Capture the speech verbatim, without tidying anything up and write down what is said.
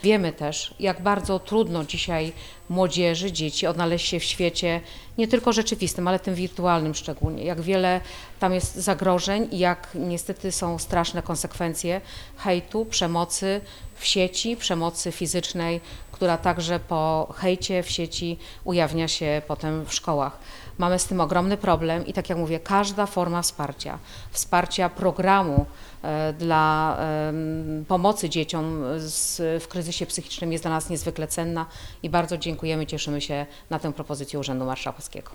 Wiemy też, jak bardzo trudno dzisiaj młodzieży, dzieci odnaleźć się w świecie nie tylko rzeczywistym, ale tym wirtualnym szczególnie. Jak wiele tam jest zagrożeń i jak niestety są straszne konsekwencje hejtu, przemocy w sieci, przemocy fizycznej, która także po hejcie w sieci ujawnia się potem w szkołach. Mamy z tym ogromny problem i tak jak mówię, każda forma wsparcia, wsparcia programu e, dla e, pomocy dzieciom z, w kryzysie psychicznym jest dla nas niezwykle cenna i bardzo dziękujemy, cieszymy się na tę propozycję Urzędu Marszałkowskiego.